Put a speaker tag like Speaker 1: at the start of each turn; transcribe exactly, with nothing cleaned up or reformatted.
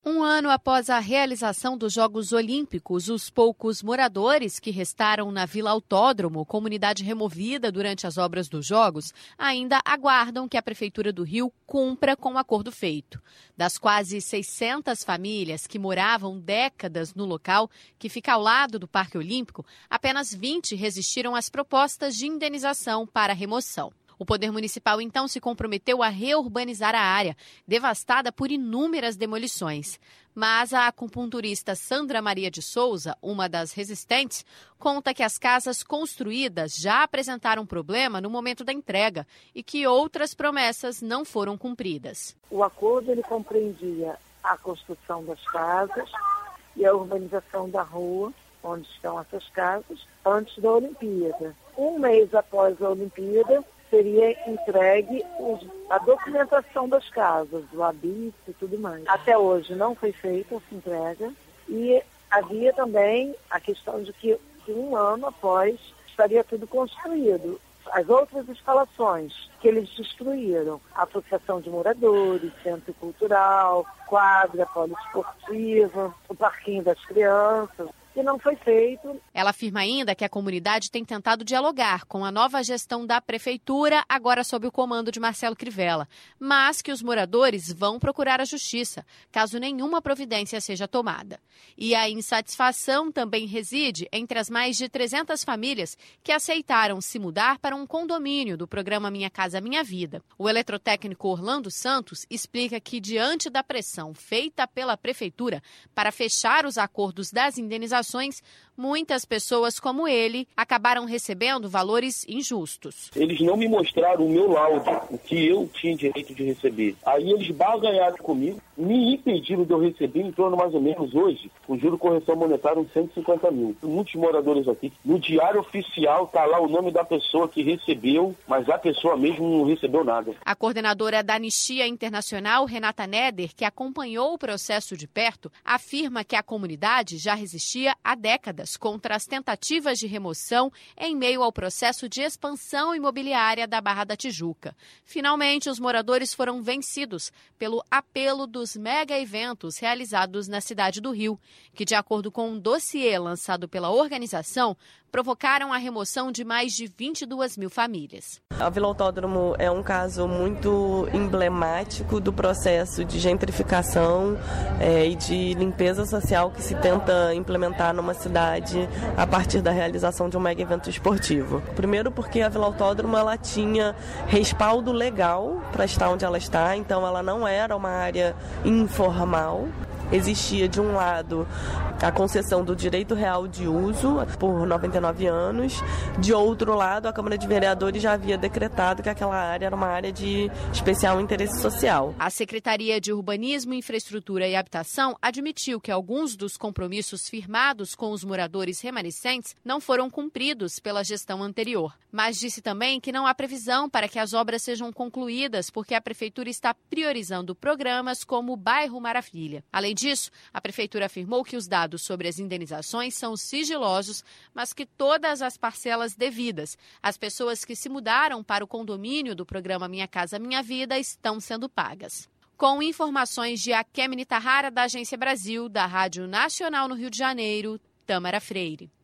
Speaker 1: Um ano após a realização dos Jogos Olímpicos, os poucos moradores que restaram na Vila Autódromo, comunidade removida durante as obras dos Jogos, ainda aguardam que a Prefeitura do Rio cumpra com o acordo feito. Das quase seiscentas famílias que moravam décadas no local, que fica ao lado do Parque Olímpico, apenas vinte resistiram às propostas de indenização para a remoção. O Poder Municipal, então, se comprometeu a reurbanizar a área, devastada por inúmeras demolições. Mas a acupunturista Sandra Maria de Souza, uma das resistentes, conta que as casas construídas já apresentaram problema no momento da entrega e que outras promessas não foram cumpridas.
Speaker 2: O acordo ele compreendia a construção das casas e a urbanização da rua, onde estão essas casas, antes da Olimpíada. Um mês após a Olimpíada, seria entregue a documentação das casas, o habite e tudo mais. Até hoje não foi feita essa entrega e havia também a questão de que um ano após estaria tudo construído. As outras instalações que eles destruíram, a Associação de Moradores, Centro Cultural, quadra poliesportiva, o Parquinho das Crianças, que não foi feito.
Speaker 1: Ela afirma ainda que a comunidade tem tentado dialogar com a nova gestão da Prefeitura, agora sob o comando de Marcelo Crivella, mas que os moradores vão procurar a justiça, caso nenhuma providência seja tomada. E a insatisfação também reside entre as mais de trezentas famílias que aceitaram se mudar para um condomínio do programa Minha Casa Minha Vida. O eletrotécnico Orlando Santos explica que, diante da pressão feita pela Prefeitura para fechar os acordos das indenizações, muitas pessoas como ele acabaram recebendo valores injustos.
Speaker 3: Eles não me mostraram o meu laudo, o que eu tinha direito de receber. Aí eles barganharam comigo, me impediram de eu receber em torno mais ou menos hoje, com juro correção monetária, uns cento e cinquenta mil. Muitos moradores aqui. No diário oficial está lá o nome da pessoa que recebeu, mas a pessoa mesmo não recebeu nada.
Speaker 1: A coordenadora da Anistia Internacional, Renata Neder, que acompanhou o processo de perto, afirma que a comunidade já resistia há décadas contra as tentativas de remoção em meio ao processo de expansão imobiliária da Barra da Tijuca. Finalmente, os moradores foram vencidos pelo apelo dos mega-eventos realizados na cidade do Rio, que, de acordo com um dossiê lançado pela organização, provocaram a remoção de mais de vinte e duas mil famílias.
Speaker 4: A Vila Autódromo é um caso muito emblemático do processo de gentrificação é, e de limpeza social que se tenta implementar numa cidade a partir da realização de um mega evento esportivo. Primeiro porque a Vila Autódromo ela tinha respaldo legal para estar onde ela está, então ela não era uma área informal. Existia, de um lado, a concessão do direito real de uso por noventa e nove anos. De outro lado, a Câmara de Vereadores já havia decretado que aquela área era uma área de especial interesse social.
Speaker 1: A Secretaria de Urbanismo, Infraestrutura e Habitação admitiu que alguns dos compromissos firmados com os moradores remanescentes não foram cumpridos pela gestão anterior. Mas disse também que não há previsão para que as obras sejam concluídas porque a Prefeitura está priorizando programas como o Bairro Maravilha. Além disso, a Prefeitura afirmou que os dados sobre as indenizações são sigilosos, mas que todas as parcelas devidas às pessoas que se mudaram para o condomínio do programa Minha Casa Minha Vida estão sendo pagas. Com informações de Akemi Nitahara, da Agência Brasil, da Rádio Nacional no Rio de Janeiro, Tâmara Freire.